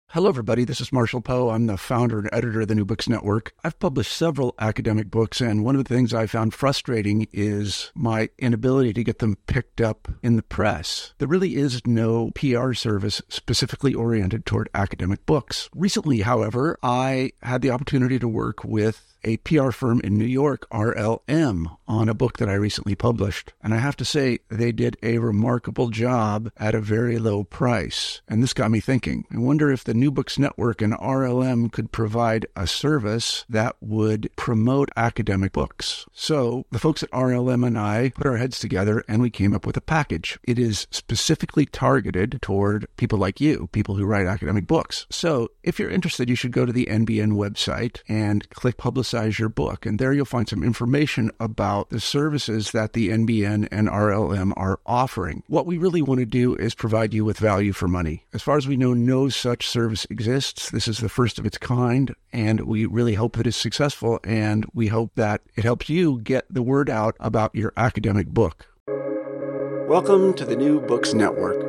Hello, everybody. This is Marshall Poe. I'm the founder and editor of the New Books Network. I've published several academic books, and one of the things I found frustrating is my inability to get them picked up in the press. There really is no PR service specifically oriented toward academic books. Recently, however, I had the opportunity to work with a PR firm in New York, RLM, on a book that I recently published. And I have to say, they did a remarkable job at a very low price. And this got me thinking. I wonder if the New Books Network and RLM could provide a service that would promote academic books. So the folks at RLM and I put our heads together and we came up with a package. It is specifically targeted toward people like you, people who write academic books. So if you're interested, you should go to the NBN website and click Publicize Your Book. And there you'll find some information about the services that the NBN and RLM are offering. What we really want to do is provide you with value for money. As far as we know, no such service exists. This is the first of its kind, and we really hope that it's successful, and we hope that it helps you get the word out about your academic book. Welcome to the New Books Network.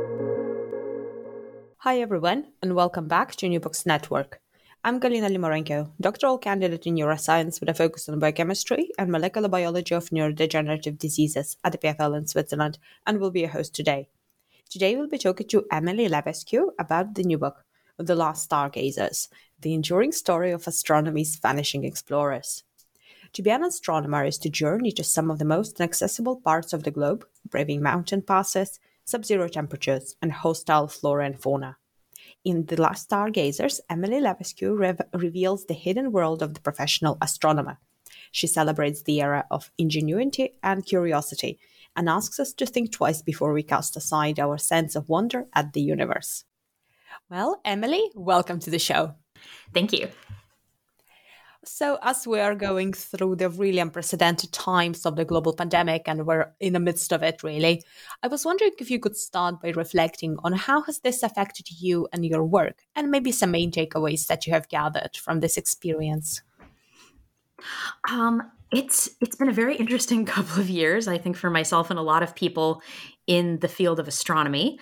Hi, everyone, and welcome back to New Books Network. I'm Galina Limorenko, doctoral candidate in neuroscience with a focus on biochemistry and molecular biology of neurodegenerative diseases at the PFL in Switzerland, and will be your host today. Today, we'll be talking to Emily Levesque about the new book, The Last Stargazers, the enduring story of astronomy's vanishing explorers. To be an astronomer is to journey to some of the most inaccessible parts of the globe, braving mountain passes, sub-zero temperatures, and hostile flora and fauna. In The Last Stargazers, Emily Levesque reveals the hidden world of the professional astronomer. She celebrates the era of ingenuity and curiosity and asks us to think twice before we cast aside our sense of wonder at the universe. Well, Emily, welcome to the show. Thank you. So as we are going through the really unprecedented times of the global pandemic, and we're in the midst of it, really, I was wondering if you could start by reflecting on how has this affected you and your work, and maybe some main takeaways that you have gathered from this experience. It's been a very interesting couple of years, I think, for myself and a lot of people in the field of astronomy.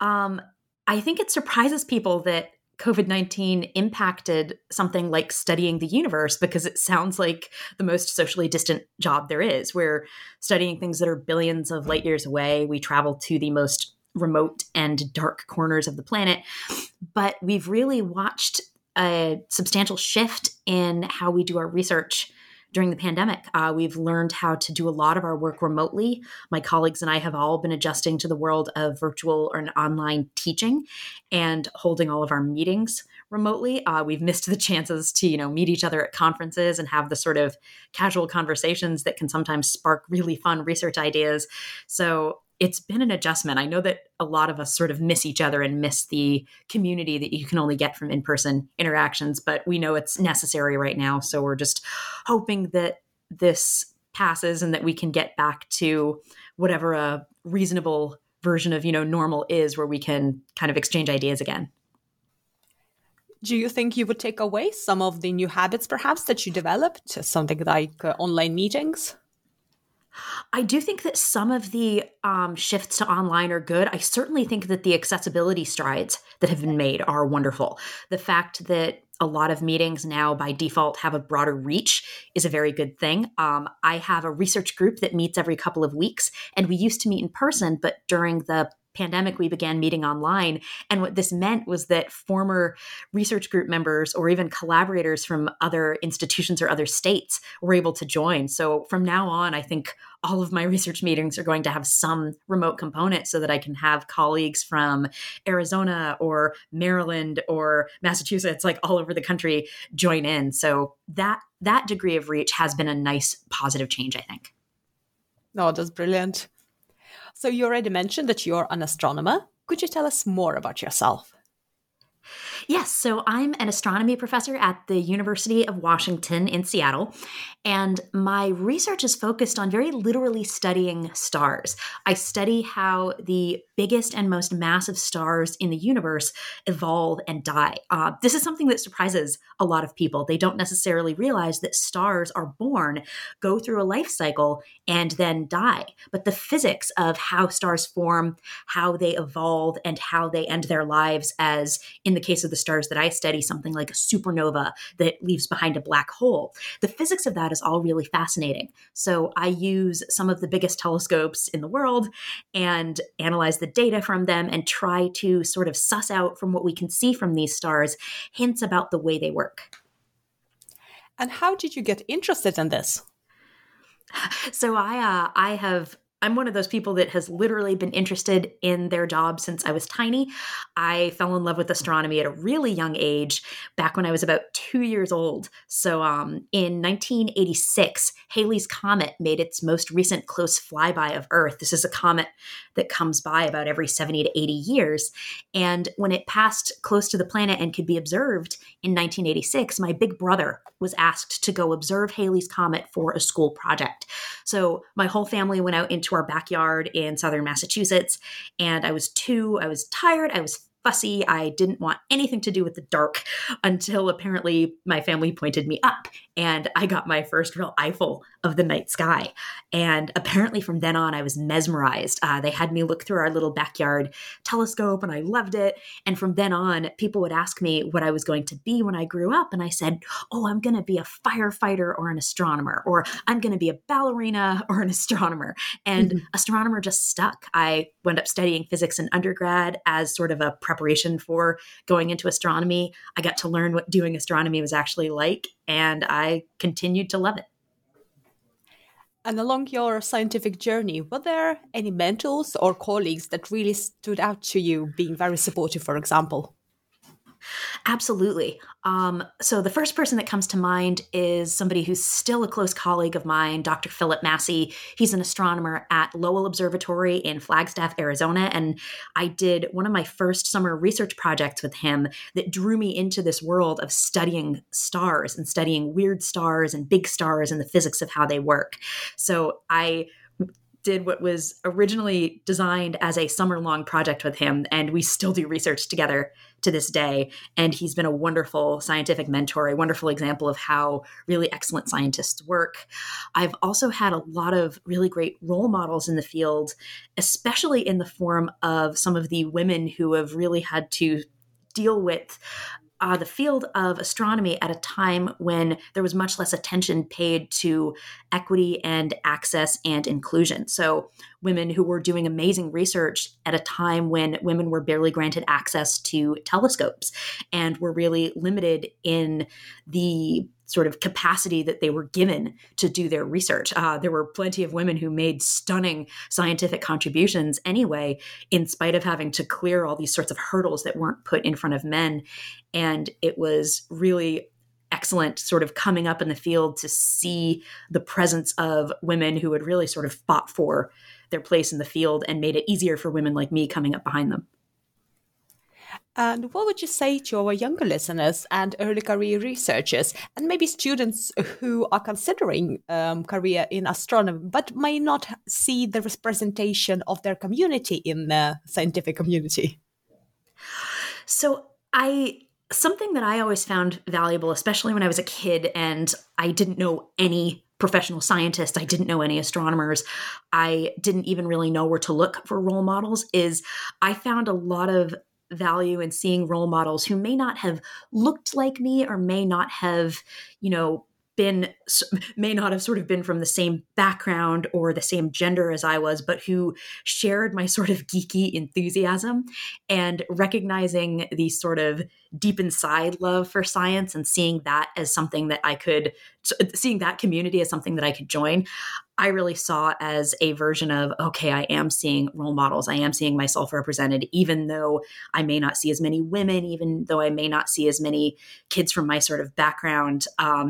I think it surprises people that COVID-19 impacted something like studying the universe, because it sounds like the most socially distant job there is. We're studying things that are billions of light years away. We travel to the most remote and dark corners of the planet. But we've really watched a substantial shift in how we do our research during the pandemic. We've learned how to do a lot of our work remotely. My colleagues and I have all been adjusting to the world of virtual or online teaching and holding all of our meetings remotely. We've missed the chances to, meet each other at conferences and have the sort of casual conversations that can sometimes spark really fun research ideas. So it's been an adjustment. I know that a lot of us sort of miss each other and miss the community that you can only get from in-person interactions, but we know it's necessary right now. So we're just hoping that this passes and that we can get back to whatever a reasonable version of, normal is, where we can kind of exchange ideas again. Do you think you would take away some of the new habits, perhaps, that you developed, something like online meetings? I do think that some of the shifts to online are good. I certainly think that the accessibility strides that have been made are wonderful. The fact that a lot of meetings now by default have a broader reach is a very good thing. I have a research group that meets every couple of weeks, and we used to meet in person, but during the pandemic, we began meeting online. And what this meant was that former research group members or even collaborators from other institutions or other states were able to join. So from now on, I think all of my research meetings are going to have some remote component so that I can have colleagues from Arizona or Maryland or Massachusetts, like all over the country, join in. So that degree of reach has been a nice positive change, I think. No, that's brilliant. So you already mentioned that you're an astronomer. Could you tell us more about yourself? Yes, so I'm an astronomy professor at the University of Washington in Seattle, and my research is focused on very literally studying stars. I study how the biggest and most massive stars in the universe evolve and die. This is something that surprises a lot of people. They don't necessarily realize that stars are born, go through a life cycle, and then die. But the physics of how stars form, how they evolve, and how they end their lives, as in the case of the stars that I study, something like a supernova that leaves behind a black hole. The physics of that is all really fascinating. So I use some of the biggest telescopes in the world and analyze the data from them and try to sort of suss out from what we can see from these stars hints about the way they work. And how did you get interested in this? So I'm one of those people that has literally been interested in their job since I was tiny. I fell in love with astronomy at a really young age, back when I was about 2 years old. So in 1986, Halley's Comet made its most recent close flyby of Earth. This is a comet that comes by about every 70 to 80 years. And when it passed close to the planet and could be observed in 1986, my big brother was asked to go observe Halley's Comet for a school project. So my whole family went out into our backyard in southern Massachusetts, and I was 2. I was tired. I was fussy. I didn't want anything to do with the dark until apparently my family pointed me up and I got my first real eyeful of the night sky. And apparently from then on, I was mesmerized. They had me look through our little backyard telescope and I loved it. And from then on, people would ask me what I was going to be when I grew up. And I said, oh, I'm going to be a firefighter or an astronomer, or I'm going to be a ballerina or an astronomer. And astronomer just stuck. I wound up studying physics in undergrad as sort of a preparation for going into astronomy. I got to learn what doing astronomy was actually like, and I continued to love it. And along your scientific journey, were there any mentors or colleagues that really stood out to you, being very supportive, for example? Absolutely. So the first person that comes to mind is somebody who's still a close colleague of mine, Dr. Philip Massey. He's an astronomer at Lowell Observatory in Flagstaff, Arizona. And I did one of my first summer research projects with him that drew me into this world of studying stars and studying weird stars and big stars and the physics of how they work. So I did what was originally designed as a summer-long project with him, and we still do research together to this day. And he's been a wonderful scientific mentor, a wonderful example of how really excellent scientists work. I've also had a lot of really great role models in the field, especially in the form of some of the women who have really had to deal with the field of astronomy at a time when there was much less attention paid to equity and access and inclusion. So women who were doing amazing research at a time when women were barely granted access to telescopes and were really limited in the sort of capacity that they were given to do their research. There were plenty of women who made stunning scientific contributions anyway, in spite of having to clear all these sorts of hurdles that weren't put in front of men. And it was really excellent sort of coming up in the field to see the presence of women who had really sort of fought for their place in the field and made it easier for women like me coming up behind them. And what would you say to our younger listeners and early career researchers, and maybe students who are considering career in astronomy, but may not see the representation of their community in the scientific community? So something that I always found valuable, especially when I was a kid and I didn't know any professional scientists, I didn't know any astronomers, I didn't even really know where to look for role models, is I found a lot of value in seeing role models who may not have looked like me or may not have, may not have sort of been from the same background or the same gender as I was, but who shared my sort of geeky enthusiasm, and recognizing the sort of deep inside love for science and seeing that as something that seeing that community as something that I could join. I really saw as a version of, okay, I am seeing role models. I am seeing myself represented, even though I may not see as many women, even though I may not see as many kids from my sort of background.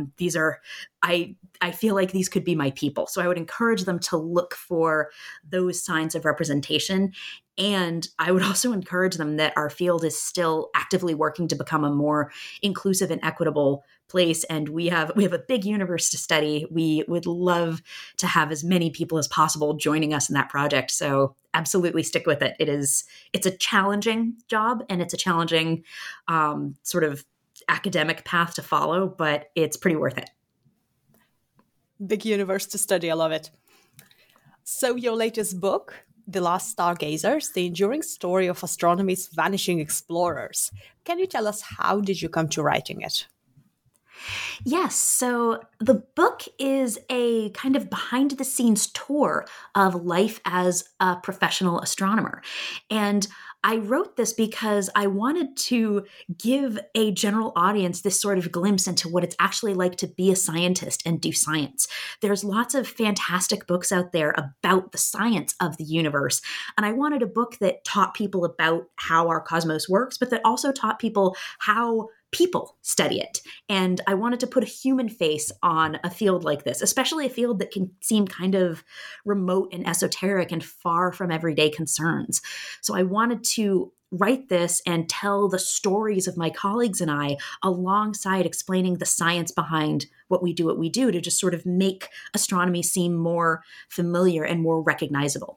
I feel like these could be my people. So I would encourage them to look for those signs of representation. And I would also encourage them that our field is still actively working to become a more inclusive and equitable place. And we have a big universe to study. We would love to have as many people as possible joining us in that project. So absolutely stick with it. It's a challenging job and it's a challenging sort of academic path to follow, but it's pretty worth it. Big universe to study. I love it. So your latest book, The Last Stargazers, the enduring story of astronomy's vanishing explorers. Can you tell us how did you come to writing it? Yes. So the book is a kind of behind the scenes tour of life as a professional astronomer. And I wrote this because I wanted to give a general audience this sort of glimpse into what it's actually like to be a scientist and do science. There's lots of fantastic books out there about the science of the universe. And I wanted a book that taught people about how our cosmos works, but that also taught people how people study it. And I wanted to put a human face on a field like this, especially a field that can seem kind of remote and esoteric and far from everyday concerns. So I wanted to write this and tell the stories of my colleagues and I alongside explaining the science behind what we do to just sort of make astronomy seem more familiar and more recognizable.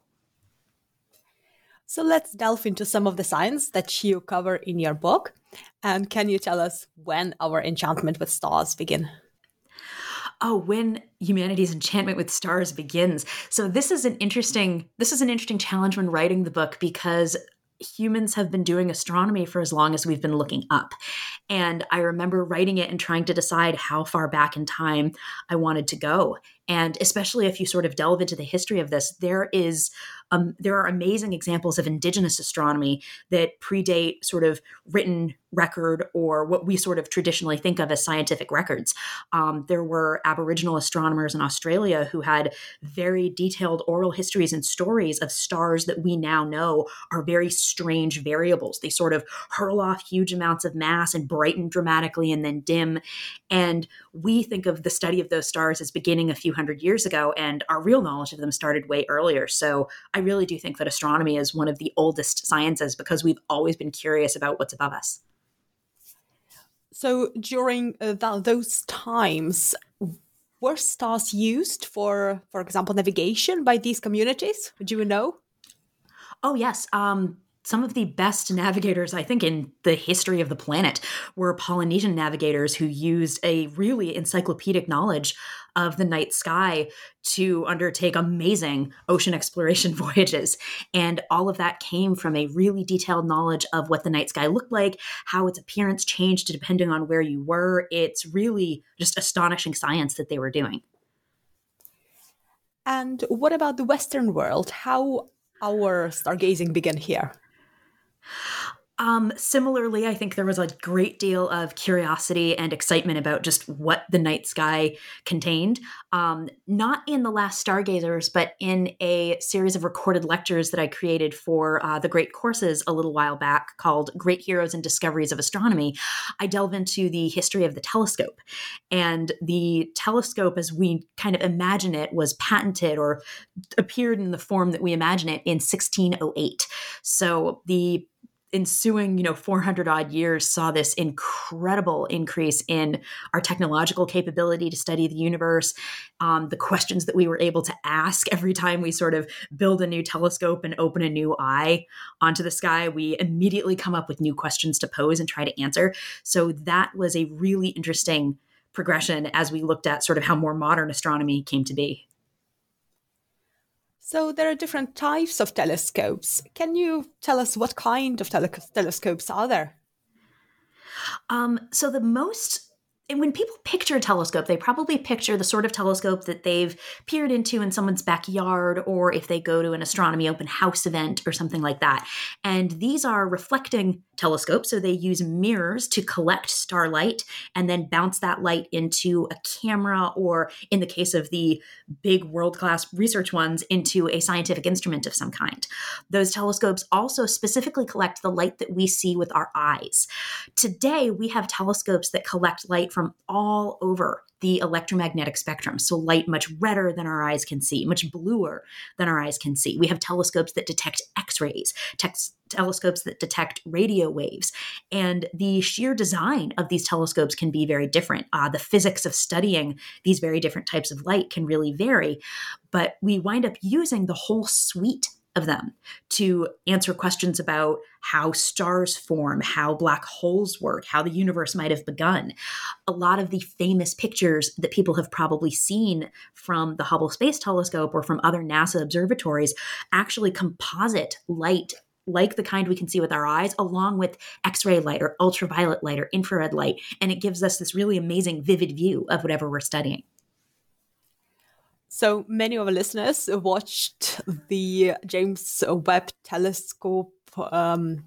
So let's delve into some of the science that you cover in your book. And can you tell us when our enchantment with stars begin? Oh, when humanity's enchantment with stars begins. So this is an interesting challenge when writing the book, because humans have been doing astronomy for as long as we've been looking up. And I remember writing it and trying to decide how far back in time I wanted to go. And especially if you sort of delve into the history of this, there are amazing examples of indigenous astronomy that predate sort of written record or what we sort of traditionally think of as scientific records. There were Aboriginal astronomers in Australia who had very detailed oral histories and stories of stars that we now know are very strange variables. They sort of hurl off huge amounts of mass and brighten dramatically and then dim. And we think of the study of those stars as beginning a few hundred years ago, and our real knowledge of them started way earlier. So I really do think that astronomy is one of the oldest sciences because we've always been curious about what's above us. So during those times, were stars used for example, navigation by these communities? Do you know? Oh, yes. Some of the best navigators, I think, in the history of the planet were Polynesian navigators who used a really encyclopedic knowledge of the night sky to undertake amazing ocean exploration voyages. And all of that came from a really detailed knowledge of what the night sky looked like, how its appearance changed depending on where you were. It's really just astonishing science that they were doing. And what about the Western world? How our stargazing began here? Similarly, I think there was a great deal of curiosity and excitement about just what the night sky contained. Not in The Last Stargazers, but in a series of recorded lectures that I created for the Great Courses a little while back called Great Heroes and Discoveries of Astronomy. I delve into the history of the telescope. And the telescope, as we kind of imagine it, was patented or appeared in the form that we imagine it in 1608. So the ensuing, 400 odd years saw this incredible increase in our technological capability to study the universe. The questions that we were able to ask every time we sort of build a new telescope and open a new eye onto the sky, we immediately come up with new questions to pose and try to answer. So that was a really interesting progression as we looked at sort of how more modern astronomy came to be. So there are different types of telescopes. Can you tell us what kind of telescopes are there? When people picture a telescope, they probably picture the sort of telescope that they've peered into in someone's backyard, or if they go to an astronomy open house event or something like that. And these are reflecting telescopes, so they use mirrors to collect starlight and then bounce that light into a camera, or in the case of the big world-class research ones, into a scientific instrument of some kind. Those telescopes also specifically collect the light that we see with our eyes. Today, we have telescopes that collect light from all over the electromagnetic spectrum. So light much redder than our eyes can see, much bluer than our eyes can see. We have telescopes that detect X-rays, telescopes that detect radio waves. And the sheer design of these telescopes can be very different. The physics of studying these very different types of light can really vary. But we wind up using the whole suite of them to answer questions about how stars form, how black holes work, how the universe might have begun. A lot of the famous pictures that people have probably seen from the Hubble Space Telescope or from other NASA observatories actually composite light like the kind we can see with our eyes, along with X-ray light or ultraviolet light or infrared light. And it gives us this really amazing, vivid view of whatever we're studying. So many of our listeners watched the James Webb Telescope on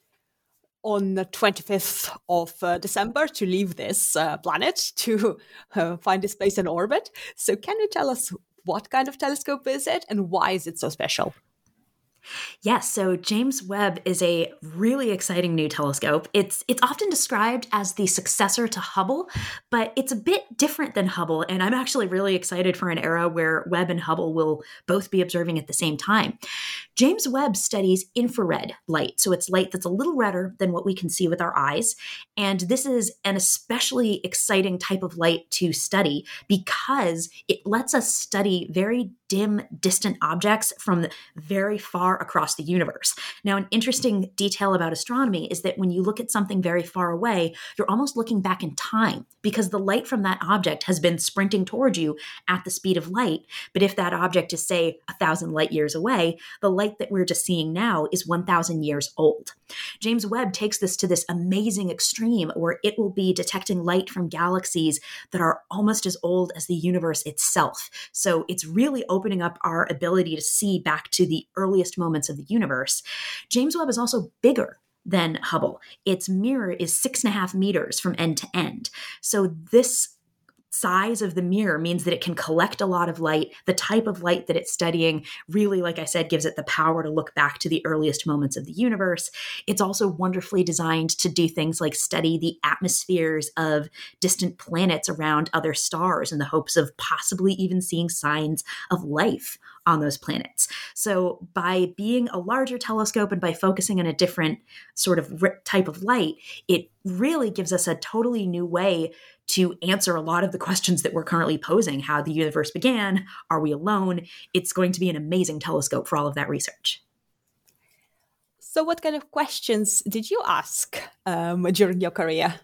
the 25th of December to leave this planet to find its place in orbit. So can you tell us what kind of telescope is it and why is it so special? Yes, so James Webb is a really exciting new telescope. It's often described as the successor to Hubble, but it's a bit different than Hubble, and I'm actually really excited for an era where Webb and Hubble will both be observing at the same time. James Webb studies infrared light, so it's light that's a little redder than what we can see with our eyes, and this is an especially exciting type of light to study because it lets us study very dim, distant objects from very far across the universe. Now, an interesting detail about astronomy is that when you look at something very far away, you're almost looking back in time because the light from that object has been sprinting toward you at the speed of light. But if that object is, say, 1,000 light years away, the light that we're just seeing now is 1,000 years old. James Webb takes this to this amazing extreme where it will be detecting light from galaxies that are almost as old as the universe itself. So it's really opening up our ability to see back to the earliest moments of the universe. James Webb is also bigger than Hubble. Its mirror is 6.5 meters from end to end. So this size of the mirror means that it can collect a lot of light. The type of light that it's studying really, like I said, gives it the power to look back to the earliest moments of the universe. It's also wonderfully designed to do things like study the atmospheres of distant planets around other stars in the hopes of possibly even seeing signs of life on those planets. So by being a larger telescope and by focusing on a different sort of type of light, it really gives us a totally new way to answer a lot of the questions that we're currently posing. How the universe began, are we alone? It's going to be an amazing telescope for all of that research. So what kind of questions did you ask during your career?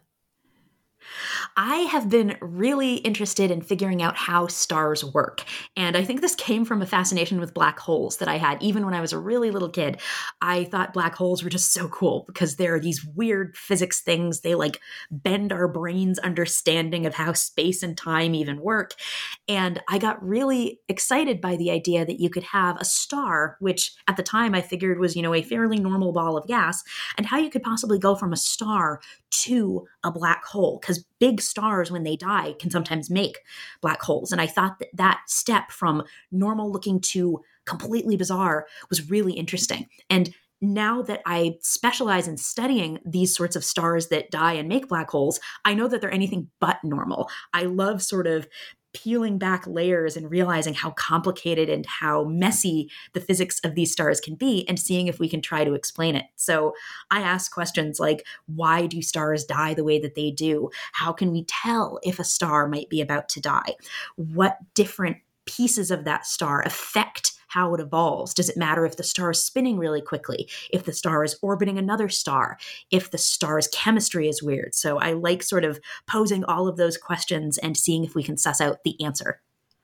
I have been really interested in figuring out how stars work. And I think this came from a fascination with black holes that I had even when I was a really little kid. I thought black holes were just so cool because they're these weird physics things. They like bend our brain's understanding of how space and time even work. And I got really excited by the idea that you could have a star, which at the time I figured was, a fairly normal ball of gas, and how you could possibly go from a star to a black hole, because big stars, when they die, can sometimes make black holes. And I thought that step from normal looking to completely bizarre was really interesting. And now that I specialize in studying these sorts of stars that die and make black holes, I know that they're anything but normal. I love sort of peeling back layers and realizing how complicated and how messy the physics of these stars can be and seeing if we can try to explain it. So I ask questions like, why do stars die the way that they do? How can we tell if a star might be about to die? What different pieces of that star affect how it evolves? Does it matter if the star is spinning really quickly, if the star is orbiting another star, if the star's chemistry is weird? So I like sort of posing all of those questions and seeing if we can suss out the answer.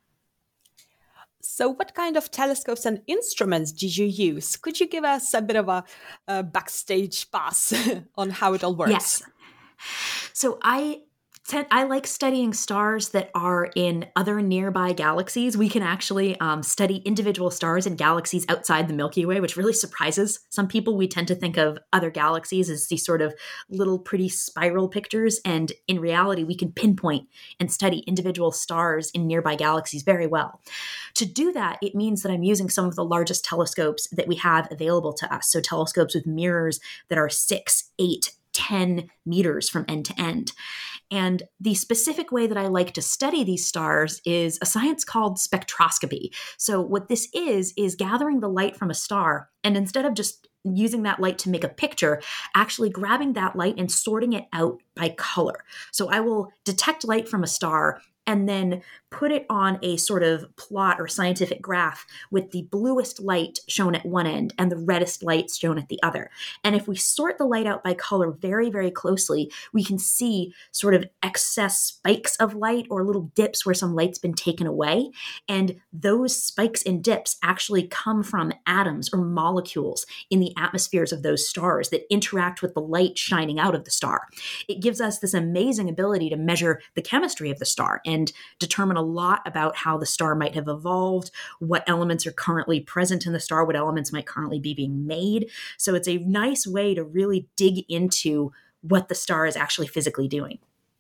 So what kind of telescopes and instruments did you use? Could you give us a bit of a backstage pass on how it all works? Yes. So I like studying stars that are in other nearby galaxies. We can actually study individual stars and galaxies outside the Milky Way, which really surprises some people. We tend to think of other galaxies as these sort of little pretty spiral pictures. And in reality, we can pinpoint and study individual stars in nearby galaxies very well. To do that, it means that I'm using some of the largest telescopes that we have available to us. So telescopes with mirrors that are 6, 8, 10 meters from end to end. And the specific way that I like to study these stars is a science called spectroscopy. So what this is gathering the light from a star, and instead of just using that light to make a picture, actually grabbing that light and sorting it out by color. So I will detect light from a star, and then put it on a sort of plot or scientific graph with the bluest light shown at one end and the reddest light shown at the other. And if we sort the light out by color very, very closely, we can see sort of excess spikes of light or little dips where some light's been taken away. And those spikes and dips actually come from atoms or molecules in the atmospheres of those stars that interact with the light shining out of the star. It gives us this amazing ability to measure the chemistry of the star and determine a lot about how the star might have evolved, what elements are currently present in the star, what elements might currently be being made. So it's a nice way to really dig into what the star is actually physically doing.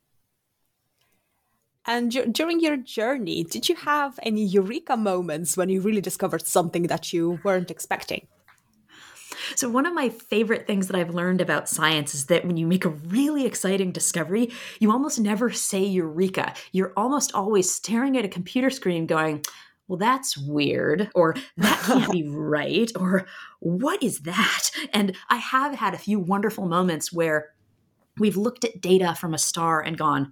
And during your journey, did you have any eureka moments when you really discovered something that you weren't expecting? So one of my favorite things that I've learned about science is that when you make a really exciting discovery, you almost never say eureka. You're almost always staring at a computer screen going, well, that's weird, or that can't be right, or what is that? And I have had a few wonderful moments where we've looked at data from a star and gone,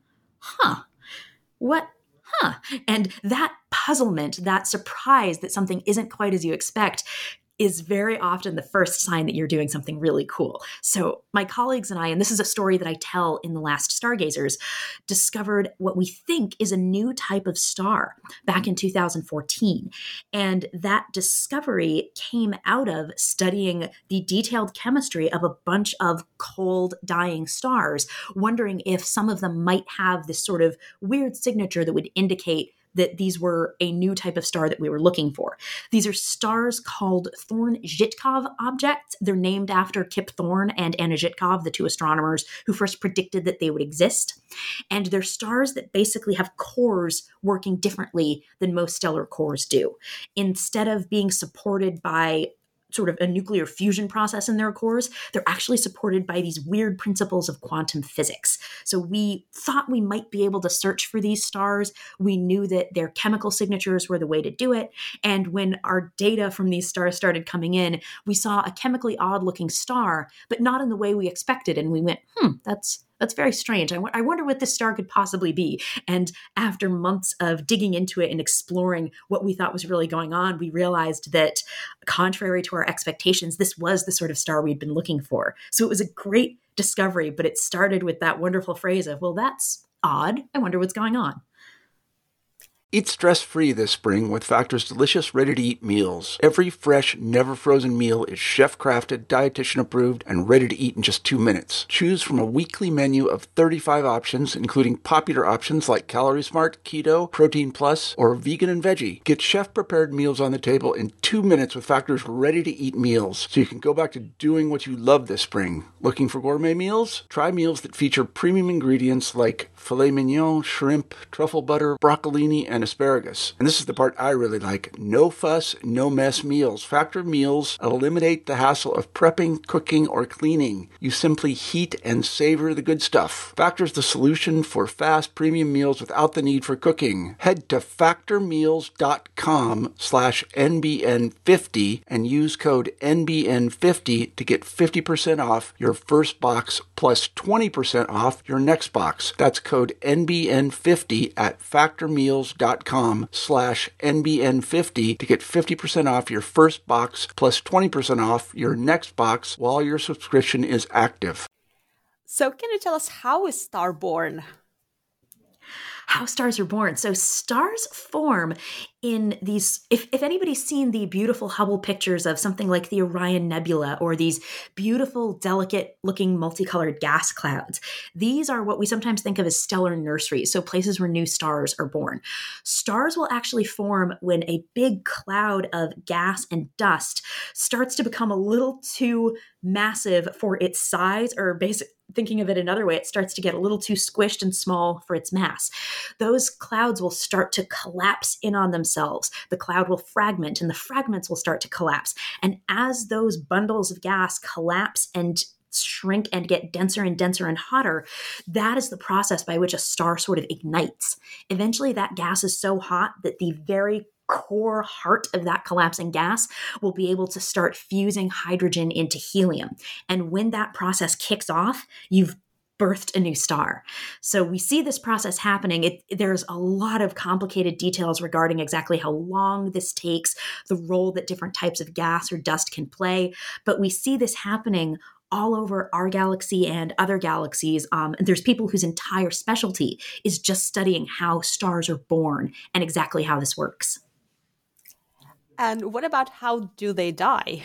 what? And that puzzlement, that surprise that something isn't quite as you expect, is very often the first sign that you're doing something really cool. So my colleagues and I, and this is a story that I tell in The Last Stargazers, discovered what we think is a new type of star back in 2014. And that discovery came out of studying the detailed chemistry of a bunch of cold dying stars, wondering if some of them might have this sort of weird signature that would indicate that these were a new type of star that we were looking for. These are stars called Thorne-Zhitkov objects. They're named after Kip Thorne and Anna Zhitkov, the two astronomers who first predicted that they would exist. And they're stars that basically have cores working differently than most stellar cores do. Instead of being supported by sort of a nuclear fusion process in their cores, they're actually supported by these weird principles of quantum physics. So we thought we might be able to search for these stars. We knew that their chemical signatures were the way to do it. And when our data from these stars started coming in, we saw a chemically odd-looking star, but not in the way we expected. And we went, that's very strange. I wonder what this star could possibly be. And after months of digging into it and exploring what we thought was really going on, we realized that, contrary to our expectations, this was the sort of star we'd been looking for. So it was a great discovery, but it started with that wonderful phrase of, well, that's odd. I wonder what's going on. Eat stress-free this spring with Factor's delicious, ready-to-eat meals. Every fresh, never-frozen meal is chef-crafted, dietitian-approved, and ready to eat in just 2 minutes. Choose from a weekly menu of 35 options, including popular options like Calorie Smart, Keto, Protein Plus, or Vegan and Veggie. Get chef-prepared meals on the table in 2 minutes with Factor's ready-to-eat meals, so you can go back to doing what you love this spring. Looking for gourmet meals? Try meals that feature premium ingredients like filet mignon, shrimp, truffle butter, broccolini, and asparagus. And this is the part I really like. No fuss, no mess meals. Factor meals eliminate the hassle of prepping, cooking, or cleaning. You simply heat and savor the good stuff. Factor's the solution for fast premium meals without the need for cooking. Head to factormeals.com/NBN50 and use code NBN50 to get 50% off your first box plus 20% off your next box. That's code NBN50 at factormeals.com/NBN50 to get 50% off your first box plus 20% off your next box while your subscription is active. So can you tell us how is star born? How stars are born. So stars form in these, if anybody's seen the beautiful Hubble pictures of something like the Orion Nebula or these beautiful, delicate looking multicolored gas clouds, these are what we sometimes think of as stellar nurseries. So places where new stars are born. Stars will actually form when a big cloud of gas and dust starts to become a little too massive for its size, or thinking of it another way, it starts to get a little too squished and small for its mass. Those clouds will start to collapse in on themselves. The cloud will fragment and the fragments will start to collapse. And as those bundles of gas collapse and shrink and get denser and denser and hotter, that is the process by which a star sort of ignites. Eventually that gas is so hot that the very core heart of that collapsing gas will be able to start fusing hydrogen into helium. And when that process kicks off, you've birthed a new star. So we see this process happening. There's a lot of complicated details regarding exactly how long this takes, the role that different types of gas or dust can play. But we see this happening all over our galaxy and other galaxies. And there's people whose entire specialty is just studying how stars are born and exactly how this works. And what about how do they die?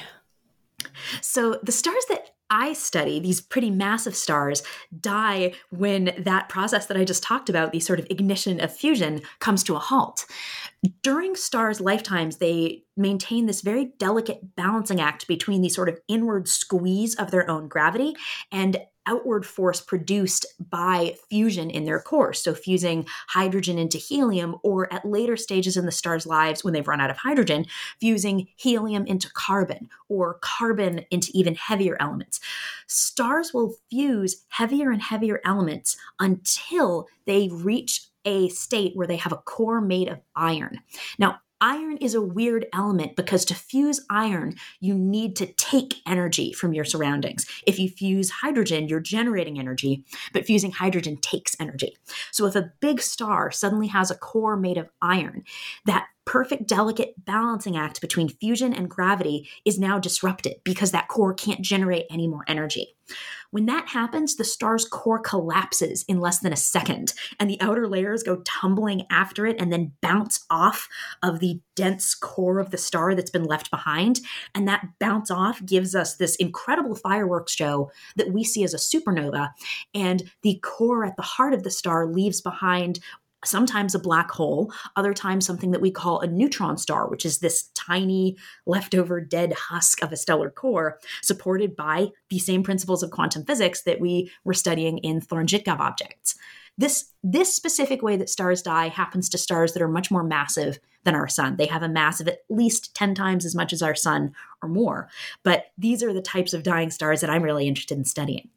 So the stars that I study, these pretty massive stars, die when that process that I just talked about, the sort of ignition of fusion, comes to a halt. During stars' lifetimes, they maintain this very delicate balancing act between the sort of inward squeeze of their own gravity and outward force produced by fusion in their core. So fusing hydrogen into helium, or at later stages in the star's lives when they've run out of hydrogen, fusing helium into carbon or carbon into even heavier elements. Stars will fuse heavier and heavier elements until they reach a state where they have a core made of iron. Now, iron is a weird element because to fuse iron, you need to take energy from your surroundings. If you fuse hydrogen, you're generating energy, but fusing hydrogen takes energy. So if a big star suddenly has a core made of iron, that perfect delicate balancing act between fusion and gravity is now disrupted because that core can't generate any more energy. When that happens, the star's core collapses in less than a second, and the outer layers go tumbling after it and then bounce off of the dense core of the star that's been left behind. And that bounce off gives us this incredible fireworks show that we see as a supernova. And the core at the heart of the star leaves behind sometimes a black hole, other times something that we call a neutron star, which is this tiny leftover dead husk of a stellar core supported by the same principles of quantum physics that we were studying in Thorne-Zhitkov objects. This specific way that stars die happens to stars that are much more massive than our sun. They have a mass of at least 10 times as much as our sun or more. But these are the types of dying stars that I'm really interested in studying.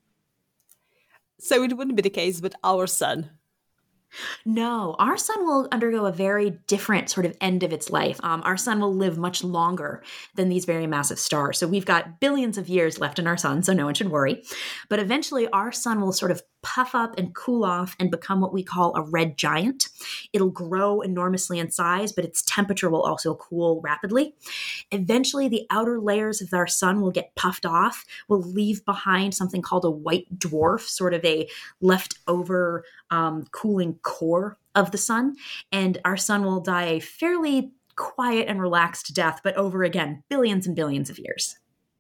So it wouldn't be the case with our sun. No, our sun will undergo a very different sort of end of its life. Our sun will live much longer than these very massive stars. So we've got billions of years left in our sun, so no one should worry. But eventually our sun will sort of puff up and cool off and become what we call a red giant. It'll grow enormously in size, but its temperature will also cool rapidly. Eventually, the outer layers of our sun will get puffed off. We'll leave behind something called a white dwarf, sort of a leftover cooling core of the sun. And our sun will die a fairly quiet and relaxed death, but over, again, billions and billions of years.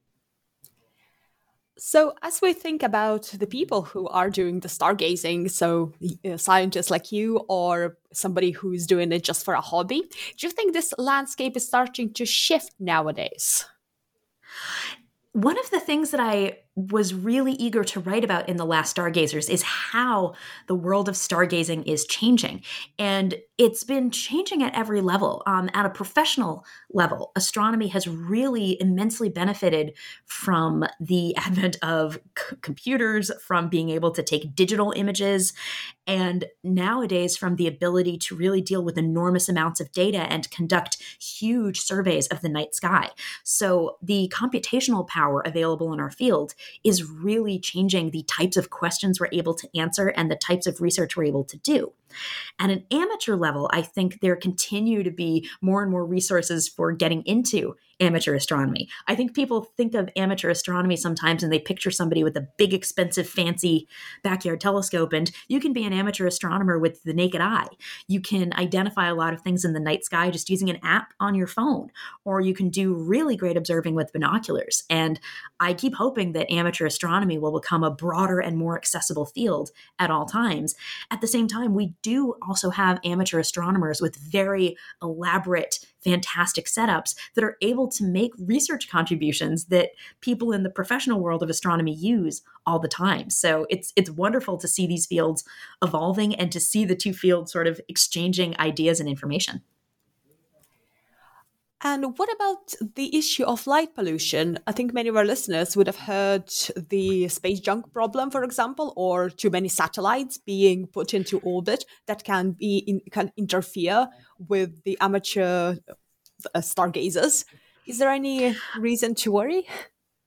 So as we think about the people who are doing the stargazing, so scientists like you or somebody who's doing it just for a hobby, do you think this landscape is starting to shift nowadays? One of the things that I was really eager to write about in The Last Stargazers is how the world of stargazing is changing. And it's been changing at every level. At a professional level, astronomy has really immensely benefited from the advent of computers, from being able to take digital images, and nowadays from the ability to really deal with enormous amounts of data and conduct huge surveys of the night sky. So the computational power available in our field is really changing the types of questions we're able to answer and the types of research we're able to do. At an amateur level, I think there continue to be more and more resources for getting into amateur astronomy. I think people think of amateur astronomy sometimes and they picture somebody with a big, expensive, fancy backyard telescope, and you can be an amateur astronomer with the naked eye. You can identify a lot of things in the night sky just using an app on your phone, or you can do really great observing with binoculars. And I keep hoping that amateur astronomy will become a broader and more accessible field at all times. At the same time, we do also have amateur astronomers with very elaborate, fantastic setups that are able to make research contributions that people in the professional world of astronomy use all the time. So it's wonderful to see these fields evolving and to see the two fields sort of exchanging ideas and information. And what about the issue of light pollution? I think many of our listeners would have heard the space junk problem, for example, or too many satellites being put into orbit that can interfere with the amateur stargazers. Is there any reason to worry?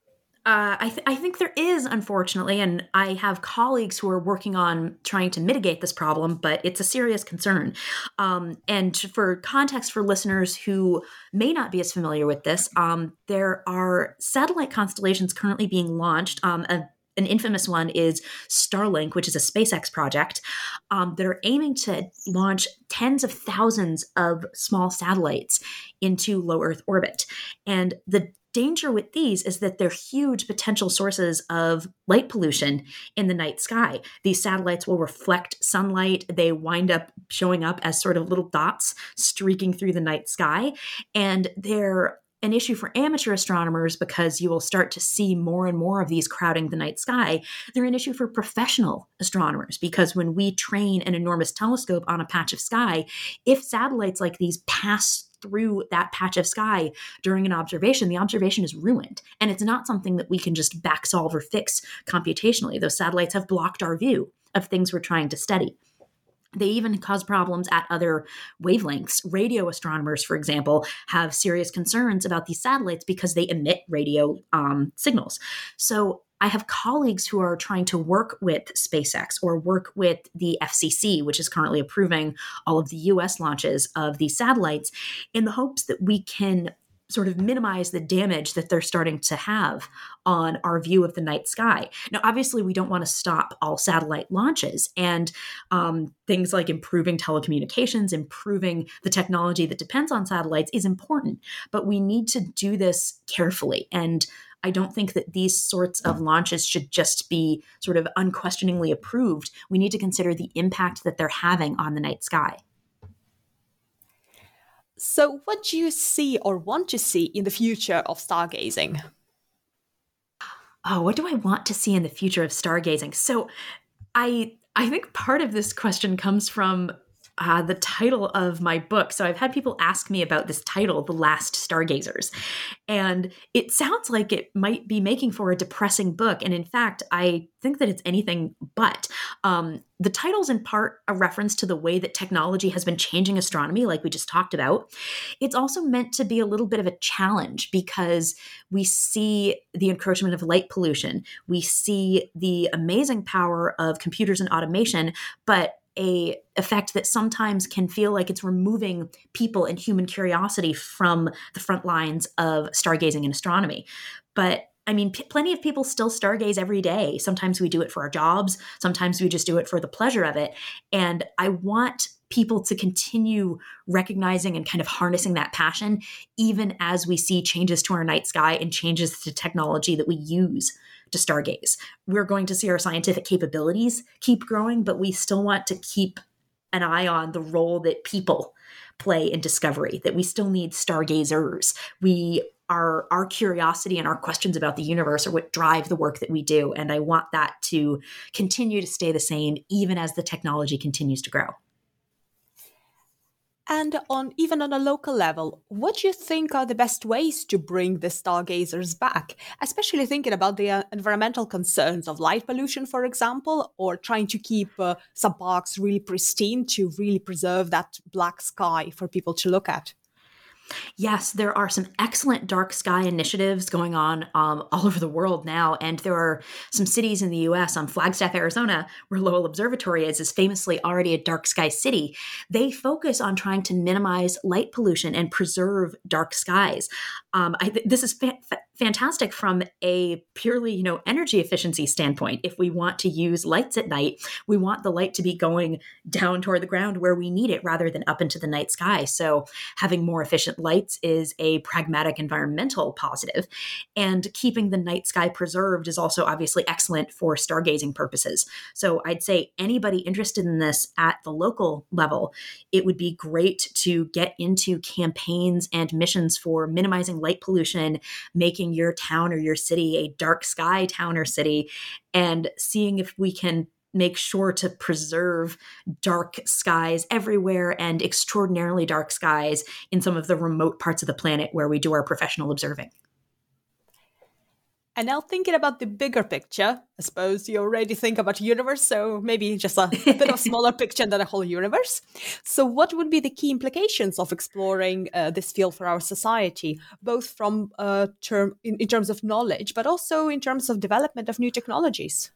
I think there is, unfortunately, and I have colleagues who are working on trying to mitigate this problem, but it's a serious concern. And for context for listeners who may not be as familiar with this, there are satellite constellations currently being launched. An infamous one is Starlink, which is a SpaceX project that are aiming to launch tens of thousands of small satellites into low Earth orbit. And the danger with these is that they're huge potential sources of light pollution in the night sky. These satellites will reflect sunlight. They wind up showing up as sort of little dots streaking through the night sky. And they're an issue for amateur astronomers because you will start to see more and more of these crowding the night sky. They're an issue for professional astronomers because when we train an enormous telescope on a patch of sky, if satellites like these pass through that patch of sky during an observation, the observation is ruined. And it's not something that we can just back solve or fix computationally. Those satellites have blocked our view of things we're trying to study. They even cause problems at other wavelengths. Radio astronomers, for example, have serious concerns about these satellites because they emit radio signals. So I have colleagues who are trying to work with SpaceX or work with the FCC, which is currently approving all of the US launches of these satellites, in the hopes that we can sort of minimize the damage that they're starting to have on our view of the night sky. Now, obviously, we don't want to stop all satellite launches, and things like improving telecommunications, improving the technology that depends on satellites is important, but we need to do this carefully. And I don't think that these sorts of launches should just be sort of unquestioningly approved. We need to consider the impact that they're having on the night sky. So what do you see or want to see in the future of stargazing? Oh, what do I want to see in the future of stargazing? So I think part of this question comes from the title of my book. So I've had people ask me about this title, The Last Stargazers. And it sounds like it might be making for a depressing book. And in fact, I think that it's anything but. The title's in part a reference to the way that technology has been changing astronomy, like we just talked about. It's also meant to be a little bit of a challenge because we see the encroachment of light pollution. We see the amazing power of computers and automation, but a effect that sometimes can feel like it's removing people and human curiosity from the front lines of stargazing and astronomy. But I mean, plenty of people still stargaze every day. Sometimes we do it for our jobs. Sometimes we just do it for the pleasure of it. And I want people to continue recognizing and kind of harnessing that passion, even as we see changes to our night sky and changes to technology that we use to stargaze. We're going to see our scientific capabilities keep growing, but we still want to keep an eye on the role that people play in discovery, that we still need stargazers. Our curiosity and our questions about the universe are what drive the work that we do. And I want that to continue to stay the same, even as the technology continues to grow. And even on a local level, what do you think are the best ways to bring the stargazers back? Especially thinking about the environmental concerns of light pollution, for example, or trying to keep some parks really pristine to really preserve that black sky for people to look at. Yes, there are some excellent dark sky initiatives going on all over the world now. And there are some cities in the US, Flagstaff, Arizona, where Lowell Observatory is famously already a dark sky city. They focus on trying to minimize light pollution and preserve dark skies. This is fantastic from a purely, energy efficiency standpoint. If we want to use lights at night, we want the light to be going down toward the ground where we need it rather than up into the night sky. So having more efficient lights is a pragmatic environmental positive. And keeping the night sky preserved is also obviously excellent for stargazing purposes. So I'd say anybody interested in this at the local level, it would be great to get into campaigns and missions for minimizing light pollution, making your town or your city a dark sky town or city, and seeing if we can make sure to preserve dark skies everywhere and extraordinarily dark skies in some of the remote parts of the planet where we do our professional observing. And now thinking about the bigger picture, I suppose you already think about universe, so maybe just a bit of smaller picture than a whole universe. So what would be the key implications of exploring this field for our society, both from in terms of knowledge, but also in terms of development of new technologies?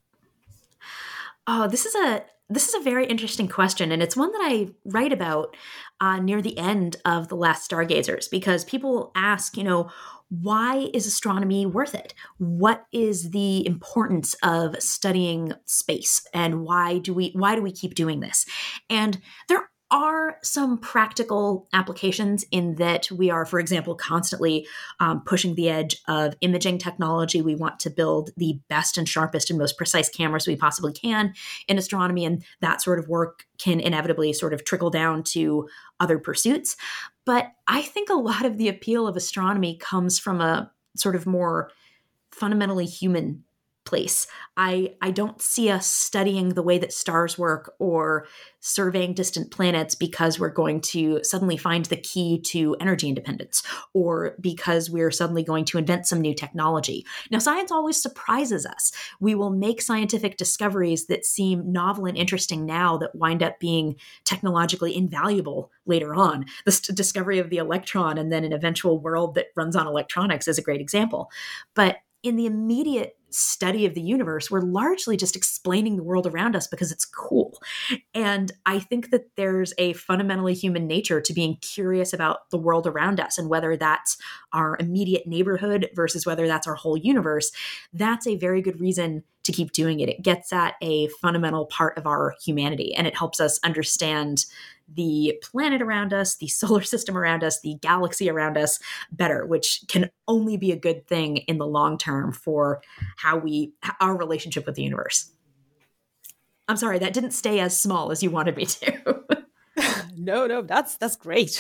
Oh, this is a very interesting question, and it's one that I write about near the end of The Last Stargazers, because people ask, why is astronomy worth it? What is the importance of studying space, and why do we keep doing this? And there are some practical applications in that we are, for example, constantly pushing the edge of imaging technology. We want to build the best and sharpest and most precise cameras we possibly can in astronomy, and that sort of work can inevitably sort of trickle down to other pursuits. But I think a lot of the appeal of astronomy comes from a sort of more fundamentally human place. I don't see us studying the way that stars work or surveying distant planets because we're going to suddenly find the key to energy independence, or because we're suddenly going to invent some new technology. Now, science always surprises us. We will make scientific discoveries that seem novel and interesting now that wind up being technologically invaluable later on. The discovery of the electron and then an eventual world that runs on electronics is a great example. But in the immediate study of the universe, we're largely just explaining the world around us because it's cool. And I think that there's a fundamentally human nature to being curious about the world around us, and whether that's our immediate neighborhood versus whether that's our whole universe. That's a very good reason to keep doing it. It gets at a fundamental part of our humanity, and it helps us understand the planet around us, the solar system around us, the galaxy around us better, which can only be a good thing in the long term for our relationship with the universe. I'm sorry, that didn't stay as small as you wanted me to. No, that's great.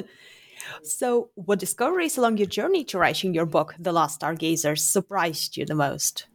So, what discoveries along your journey to writing your book, The Last Stargazers, surprised you the most?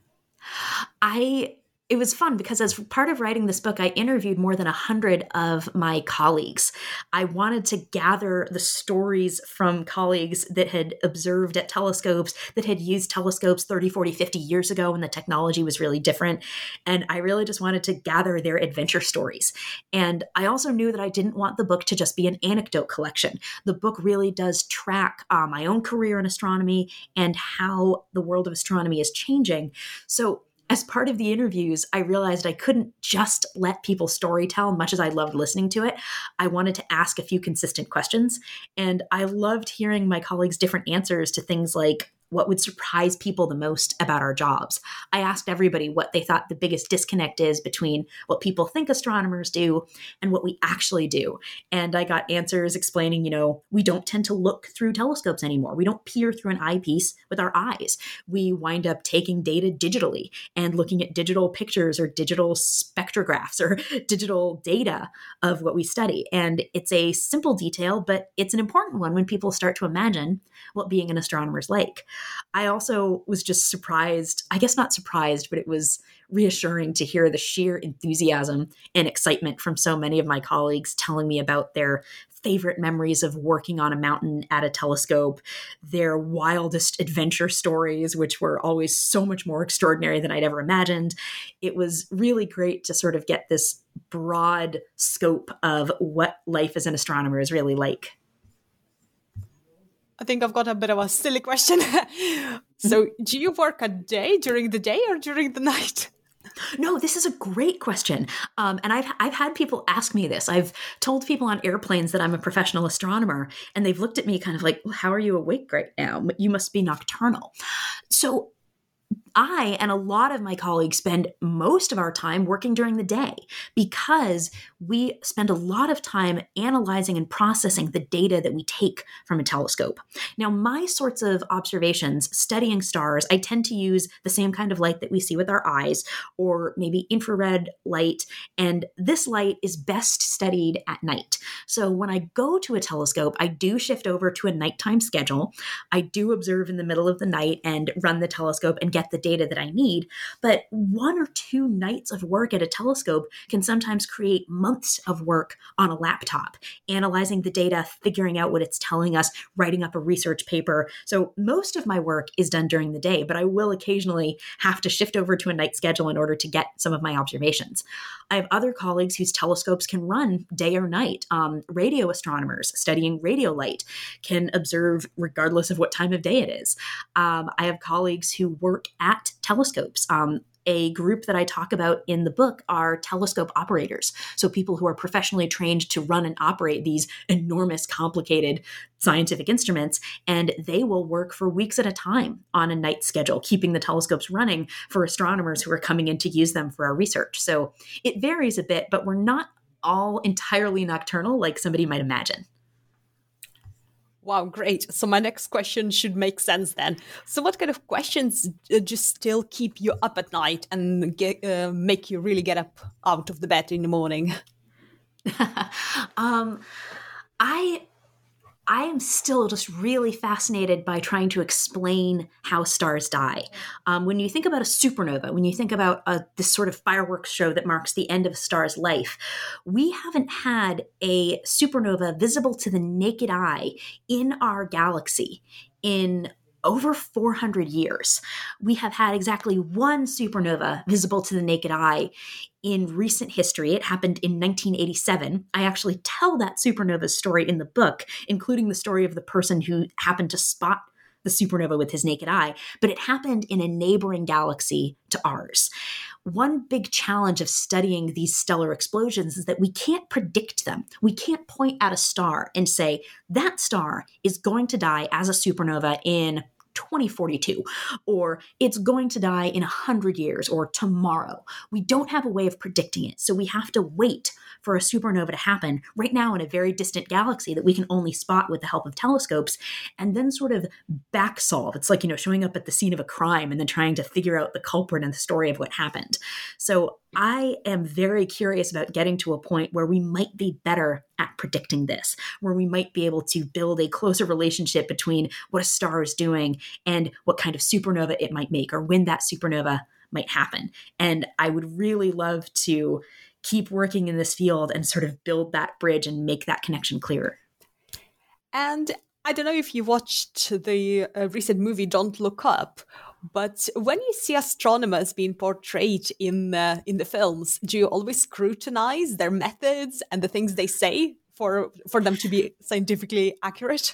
It was fun because as part of writing this book, I interviewed more than 100 of my colleagues. I wanted to gather the stories from colleagues that had observed at telescopes, that had used telescopes 30, 40, 50 years ago when the technology was really different. And I really just wanted to gather their adventure stories. And I also knew that I didn't want the book to just be an anecdote collection. The book really does track my own career in astronomy and how the world of astronomy is changing. So as part of the interviews, I realized I couldn't just let people storytell, much as I loved listening to it. I wanted to ask a few consistent questions. And I loved hearing my colleagues' different answers to things like, what would surprise people the most about our jobs? I asked everybody what they thought the biggest disconnect is between what people think astronomers do and what we actually do. And I got answers explaining, we don't tend to look through telescopes anymore. We don't peer through an eyepiece with our eyes. We wind up taking data digitally and looking at digital pictures or digital spectrographs or digital data of what we study. And it's a simple detail, but it's an important one when people start to imagine what being an astronomer is like. I also was just surprised, I guess not surprised, but it was reassuring to hear the sheer enthusiasm and excitement from so many of my colleagues telling me about their favorite memories of working on a mountain at a telescope, their wildest adventure stories, which were always so much more extraordinary than I'd ever imagined. It was really great to sort of get this broad scope of what life as an astronomer is really like. I think I've got a bit of a silly question. So, do you work during the day or during the night? No, this is a great question. And I've had people ask me this. I've told people on airplanes that I'm a professional astronomer, and they've looked at me kind of like, well, how are you awake right now? You must be nocturnal. So I and a lot of my colleagues spend most of our time working during the day because we spend a lot of time analyzing and processing the data that we take from a telescope. Now, my sorts of observations, studying stars, I tend to use the same kind of light that we see with our eyes, or maybe infrared light. And this light is best studied at night. So when I go to a telescope, I do shift over to a nighttime schedule. I do observe in the middle of the night and run the telescope and get the the data that I need. But 1 or 2 nights of work at a telescope can sometimes create months of work on a laptop, analyzing the data, figuring out what it's telling us, writing up a research paper. So most of my work is done during the day, but I will occasionally have to shift over to a night schedule in order to get some of my observations. I have other colleagues whose telescopes can run day or night. Radio astronomers studying radio light can observe regardless of what time of day it is. I have colleagues who work at telescopes. A group that I talk about in the book are telescope operators. So people who are professionally trained to run and operate these enormous, complicated scientific instruments, and they will work for weeks at a time on a night schedule, keeping the telescopes running for astronomers who are coming in to use them for our research. So it varies a bit, but we're not all entirely nocturnal like somebody might imagine. Wow, great. So my next question should make sense then. So what kind of questions just still keep you up at night and make you really get up out of the bed in the morning? I am still just really fascinated by trying to explain how stars die. When you think about a supernova, when you think about this sort of fireworks show that marks the end of a star's life, we haven't had a supernova visible to the naked eye in our galaxy in over 400 years. We have had exactly 1 supernova visible to the naked eye in recent history. It happened in 1987. I actually tell that supernova story in the book, including the story of the person who happened to spot the supernova with his naked eye, but it happened in a neighboring galaxy to ours. One big challenge of studying these stellar explosions is that we can't predict them. We can't point at a star and say, that star is going to die as a supernova in 2042, or it's going to die in 100 years or tomorrow. We don't have a way of predicting it. So we have to wait for a supernova to happen right now in a very distant galaxy that we can only spot with the help of telescopes, and then sort of back solve. It's like, showing up at the scene of a crime and then trying to figure out the culprit and the story of what happened. So I am very curious about getting to a point where we might be better at predicting this, where we might be able to build a closer relationship between what a star is doing and what kind of supernova it might make, or when that supernova might happen. And I would really love to keep working in this field and sort of build that bridge and make that connection clearer. And I don't know if you watched the recent movie Don't Look Up, but when you see astronomers being portrayed in the films, do you always scrutinize their methods and the things they say for them to be scientifically accurate?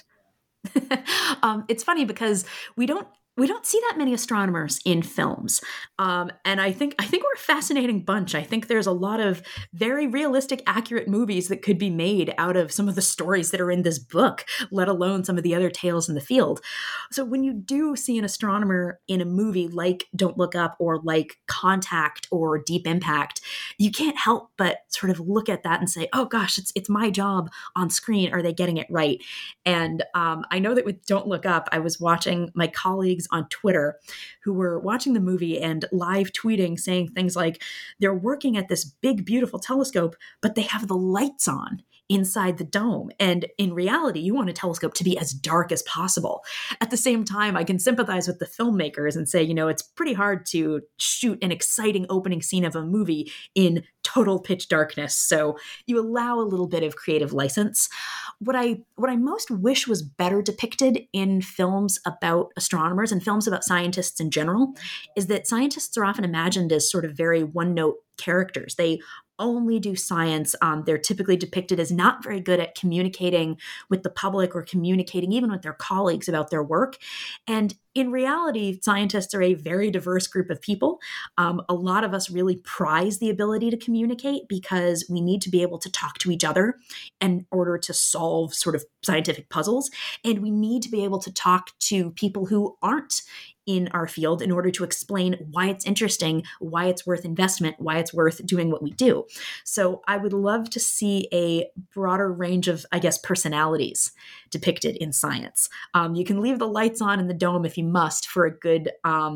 It's funny because we don't see that many astronomers in films. And I think we're a fascinating bunch. I think there's a lot of very realistic, accurate movies that could be made out of some of the stories that are in this book, let alone some of the other tales in the field. So when you do see an astronomer in a movie like Don't Look Up or like Contact or Deep Impact, you can't help but sort of look at that and say, oh gosh, it's my job on screen. Are they getting it right? And I know that with Don't Look Up, I was watching my colleagues on Twitter who were watching the movie and live tweeting saying things like, they're working at this big, beautiful telescope, but they have the lights on inside the dome. And in reality, you want a telescope to be as dark as possible. At the same time, I can sympathize with the filmmakers and say, it's pretty hard to shoot an exciting opening scene of a movie in total pitch darkness. So you allow a little bit of creative license. What I most wish was better depicted in films about astronomers and films about scientists in general is that scientists are often imagined as sort of very one-note characters. They only do science. They're typically depicted as not very good at communicating with the public or communicating even with their colleagues about their work. And in reality, scientists are a very diverse group of people. A lot of us really prize the ability to communicate because we need to be able to talk to each other in order to solve sort of scientific puzzles. And we need to be able to talk to people who aren't in our field in order to explain why it's interesting, why it's worth investment, why it's worth doing what we do. So I would love to see a broader range of, personalities depicted in science. You can leave the lights on in the dome if you must for a good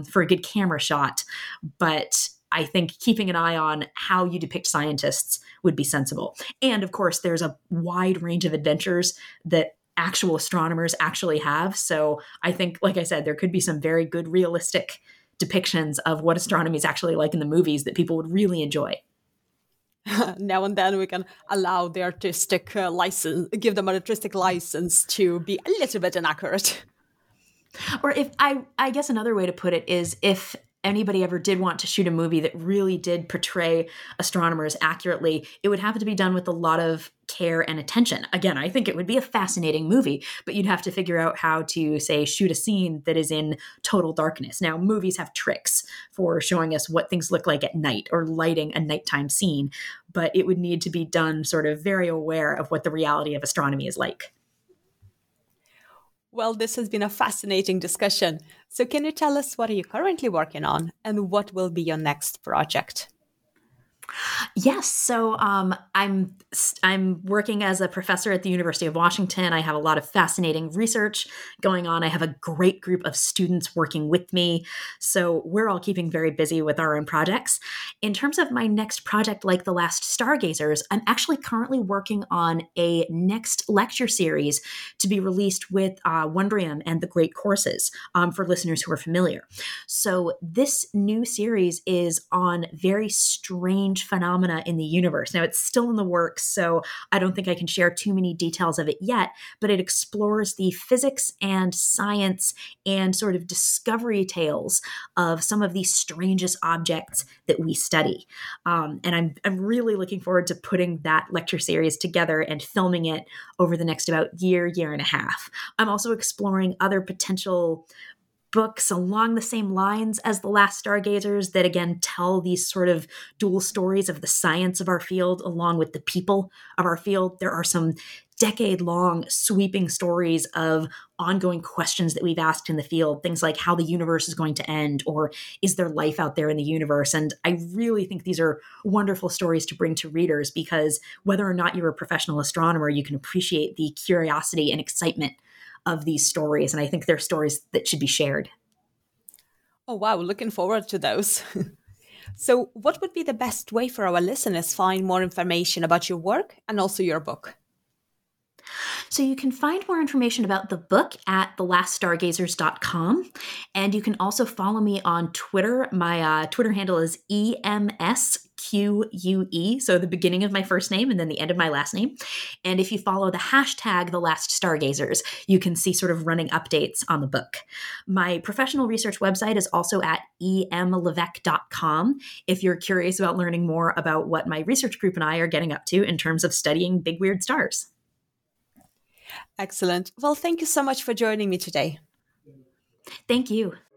camera shot, but I think keeping an eye on how you depict scientists would be sensible. And of course, there's a wide range of adventures that actual astronomers actually have. So I think, like I said, there could be some very good realistic depictions of what astronomy is actually like in the movies that people would really enjoy. Now and then we can allow the artistic license, give them an artistic license to be a little bit inaccurate. Or if I guess another way to put it is if anybody ever did want to shoot a movie that really did portray astronomers accurately, it would have to be done with a lot of care and attention. Again, I think it would be a fascinating movie, but you'd have to figure out how to, say, shoot a scene that is in total darkness. Now, movies have tricks for showing us what things look like at night or lighting a nighttime scene, but it would need to be done sort of very aware of what the reality of astronomy is like. Well, this has been a fascinating discussion. So can you tell us what are you currently working on and what will be your next project? Yes. So I'm working as a professor at the University of Washington. I have a lot of fascinating research going on. I have a great group of students working with me. So we're all keeping very busy with our own projects. In terms of my next project, like The Last Stargazers, I'm actually currently working on a next lecture series to be released with Wondrium and the Great Courses for listeners who are familiar. So this new series is on very strange phenomena in the universe. Now, it's still in the works, so I don't think I can share too many details of it yet, but it explores the physics and science and sort of discovery tales of some of the strangest objects that we study. And I'm really looking forward to putting that lecture series together and filming it over the next about year and a half. I'm also exploring other potential books along the same lines as The Last Stargazers that, again, tell these sort of dual stories of the science of our field along with the people of our field. There are some decade-long sweeping stories of ongoing questions that we've asked in the field, things like how the universe is going to end, or is there life out there in the universe? And I really think these are wonderful stories to bring to readers because whether or not you're a professional astronomer, you can appreciate the curiosity and excitement of these stories. And I think they're stories that should be shared. Oh, wow. Looking forward to those. So what would be the best way for our listeners to find more information about your work and also your book? So you can find more information about the book at thelaststargazers.com. And you can also follow me on Twitter. My Twitter handle is EMSQUE, so the beginning of my first name and then the end of my last name. And if you follow the hashtag #TheLastStargazers, you can see sort of running updates on the book. My professional research website is also at emlevesque.com if you're curious about learning more about what my research group and I are getting up to in terms of studying big weird stars. Excellent. Well, thank you so much for joining me today. Thank you.